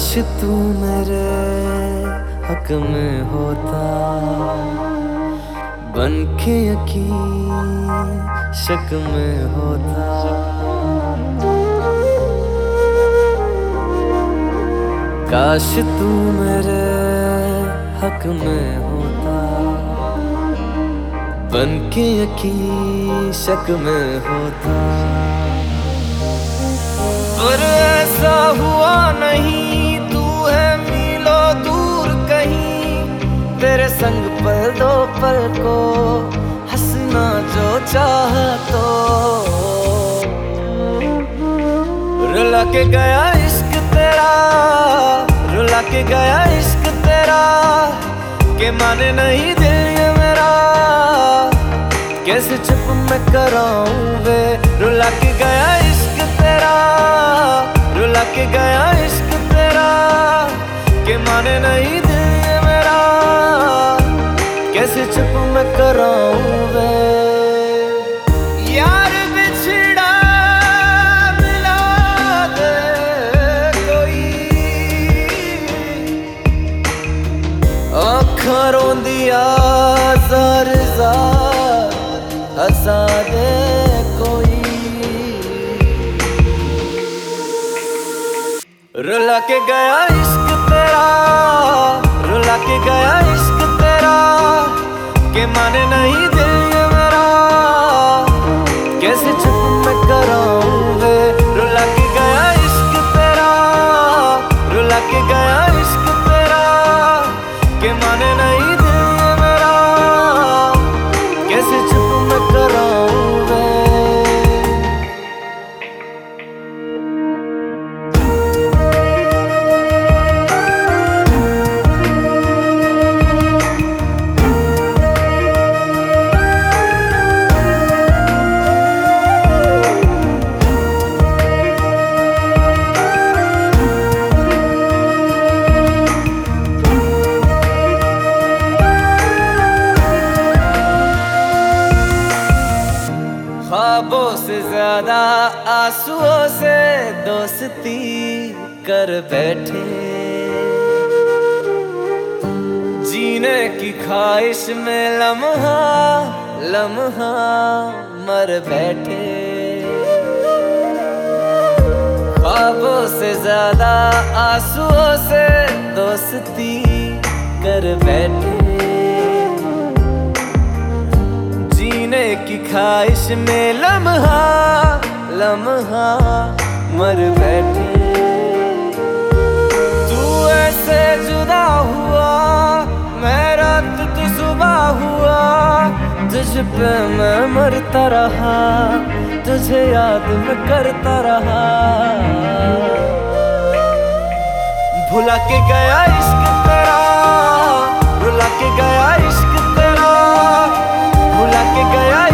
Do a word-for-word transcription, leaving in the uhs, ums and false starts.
तू मेरे हक में होता, बन के यकीन शक में होता। काश तू मेरे हक में होता, बन के यकीन शक में होता। पर ऐसा हुआ नहीं, तू है मीलों दूर कहीं, तेरे संग पल दो पल को हंसना जो चाह तो। रुला के गया इश्क तेरा, रुला के गया इश्क तेरा, के माने नहीं दिल ये मेरा, कैसे चुप मैं कराऊं वे। रुला के गया इश्क तेरा, रुला के गया इश्क तेरा, के माने नहीं दिल ये मेरा, कैसे चुप मैं कराऊं वे। यार बिछड़ा मिला दे कोई, आँखां रोंदिया ज़ार ज़ार हंसा दे कोई। रुला के गया इश्क तेरा, रुला के गया इश्क तेरा, के माने नहीं दिल ये मेरा, कैसे चुप मैं कराऊं वे। रुला के गया इश्क तेरा, रुला के गया इश्क तेरा, के माने नहीं दिल ये मेरा, कैसे चुप मैं कराऊं वे। ख्वाबों से ज्यादा आंसुओं से दोस्ती कर बैठे, जीने की ख्वाहिश में लम्हा लम्हा मर बैठे। ख्वाबों से ज्यादा आंसुओं से दोस्ती कर बैठे, जीने की ख्वाहिश में लम्हा लम्हा मर बैठे। तू ऐसे जुदा हुआ, मैं रात तू सुबह हुआ, तुझ पे मैं मरता रहा, तुझे याद मैं करता रहा। भुला के गया इश्क तेरा, रुला के गया इश्क तेरा, भुला के गया